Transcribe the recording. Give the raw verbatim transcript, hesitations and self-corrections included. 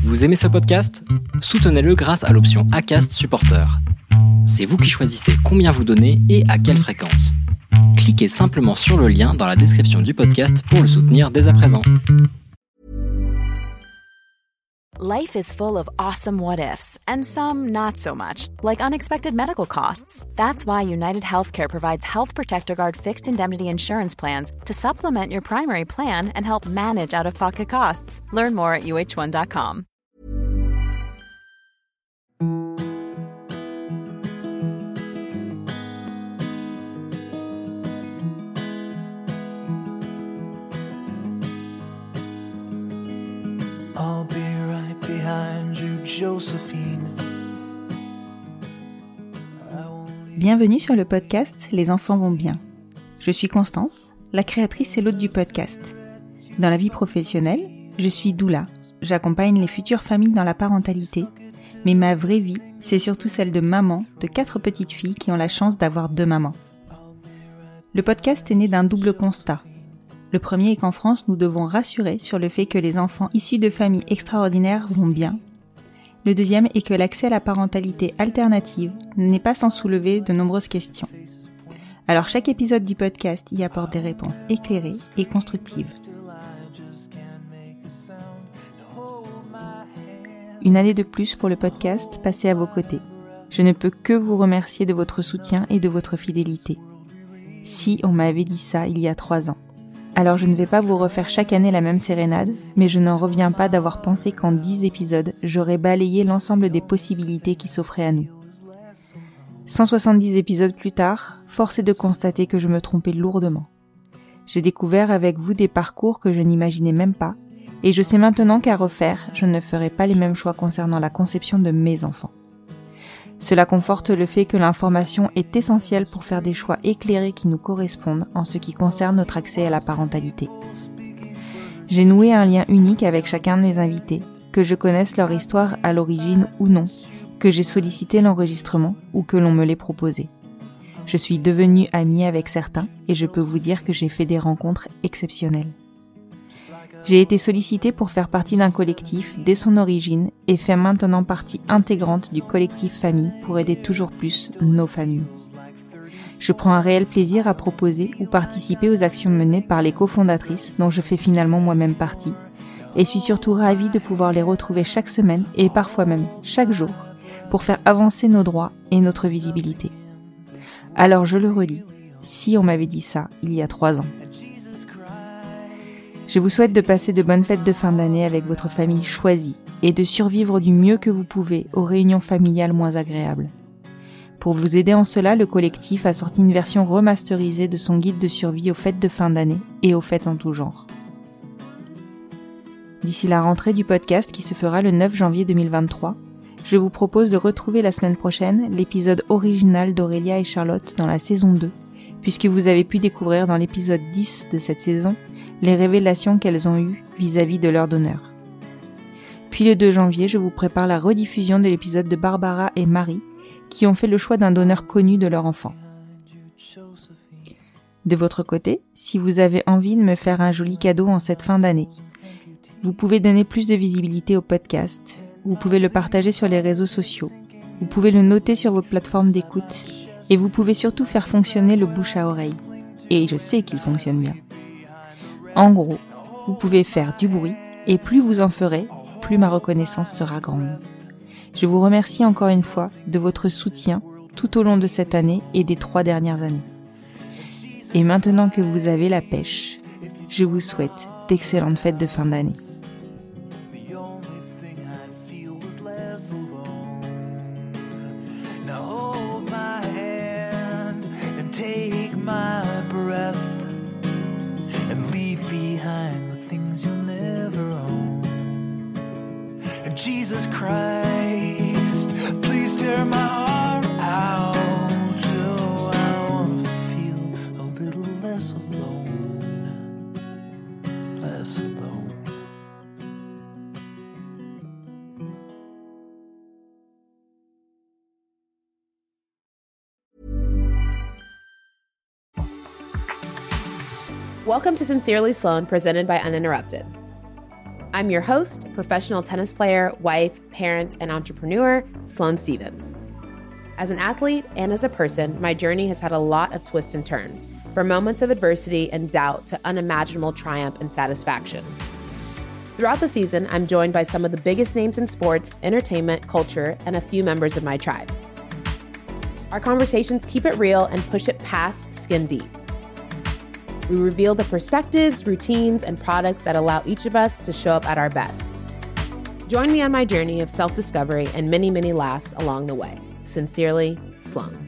Vous aimez ce podcast ? Soutenez-le grâce à l'option Acast Supporter. C'est vous qui choisissez combien vous donnez et à quelle fréquence. Cliquez simplement sur le lien dans la description du podcast pour le soutenir dès à présent. Life is full of awesome what-ifs, and some not so much, like unexpected medical costs. That's why United Healthcare provides Health Protector Guard fixed indemnity insurance plans to supplement your primary plan and help manage out-of-pocket costs. Learn more at U H one dot com. I'll be right behind you, Josephine. Bienvenue sur le podcast Les enfants vont bien. Je suis Constance, la créatrice et l'hôte du podcast. Dans la vie professionnelle, je suis doula. J'accompagne les futures familles dans la parentalité, mais ma vraie vie, c'est surtout celle de maman de quatre petites filles qui ont la chance d'avoir deux mamans. Le podcast est né d'un double constat. Le premier est qu'en France, nous devons rassurer sur le fait que les enfants issus de familles extraordinaires vont bien. Le deuxième est que l'accès à la parentalité alternative n'est pas sans soulever de nombreuses questions. Alors chaque épisode du podcast y apporte des réponses éclairées et constructives. Une année de plus pour le podcast passée à vos côtés. Je ne peux que vous remercier de votre soutien et de votre fidélité. Si on m'avait dit ça il y a trois ans. Alors je ne vais pas vous refaire chaque année la même sérénade, mais je n'en reviens pas d'avoir pensé qu'en dix épisodes, j'aurais balayé l'ensemble des possibilités qui s'offraient à nous. cent soixante-dix épisodes plus tard, force est de constater que je me trompais lourdement. J'ai découvert avec vous des parcours que je n'imaginais même pas, et je sais maintenant qu'à refaire, je ne ferai pas les mêmes choix concernant la conception de mes enfants. Cela conforte le fait que l'information est essentielle pour faire des choix éclairés qui nous correspondent en ce qui concerne notre accès à la parentalité. J'ai noué un lien unique avec chacun de mes invités, que je connaisse leur histoire à l'origine ou non, que j'ai sollicité l'enregistrement ou que l'on me l'ait proposé. Je suis devenue amie avec certains et je peux vous dire que j'ai fait des rencontres exceptionnelles. J'ai été sollicitée pour faire partie d'un collectif dès son origine et fais maintenant partie intégrante du collectif famille pour aider toujours plus nos familles. Je prends un réel plaisir à proposer ou participer aux actions menées par les cofondatrices dont je fais finalement moi-même partie et suis surtout ravie de pouvoir les retrouver chaque semaine et parfois même chaque jour pour faire avancer nos droits et notre visibilité. Alors je le redis, si on m'avait dit ça il y a trois ans. Je vous souhaite de passer de bonnes fêtes de fin d'année avec votre famille choisie et de survivre du mieux que vous pouvez aux réunions familiales moins agréables. Pour vous aider en cela, le collectif a sorti une version remasterisée de son guide de survie aux fêtes de fin d'année et aux fêtes en tout genre. D'ici la rentrée du podcast qui se fera le neuf janvier deux mille vingt-trois, je vous propose de retrouver la semaine prochaine l'épisode original d'Aurélia et Charlotte dans la saison deux, puisque vous avez pu découvrir dans l'épisode dix de cette saison les révélations qu'elles ont eues vis-à-vis de leur donneur. Puis le deux janvier, je vous prépare la rediffusion de l'épisode de Barbara et Marie, qui ont fait le choix d'un donneur connu de leur enfant. De votre côté, si vous avez envie de me faire un joli cadeau en cette fin d'année, vous pouvez donner plus de visibilité au podcast, vous pouvez le partager sur les réseaux sociaux, vous pouvez le noter sur vos plateformes d'écoute, et vous pouvez surtout faire fonctionner le bouche à oreille. Et je sais qu'il fonctionne bien. En gros, vous pouvez faire du bruit et plus vous en ferez, plus ma reconnaissance sera grande. Je vous remercie encore une fois de votre soutien tout au long de cette année et des trois dernières années. Et maintenant que vous avez la pêche, je vous souhaite d'excellentes fêtes de fin d'année. Jesus Christ, please tear my heart out. Oh, I wanna feel a little less alone, less alone. Welcome to Sincerely Sloan, presented by Uninterrupted. I'm your host, professional tennis player, wife, parent, and entrepreneur, Sloane Stevens. As an athlete and as a person, my journey has had a lot of twists and turns, from moments of adversity and doubt to unimaginable triumph and satisfaction. Throughout the season, I'm joined by some of the biggest names in sports, entertainment, culture, and a few members of my tribe. Our conversations keep it real and push it past skin deep. We reveal the perspectives, routines, and products that allow each of us to show up at our best. Join me on my journey of self-discovery and many, many laughs along the way. Sincerely, Sloane.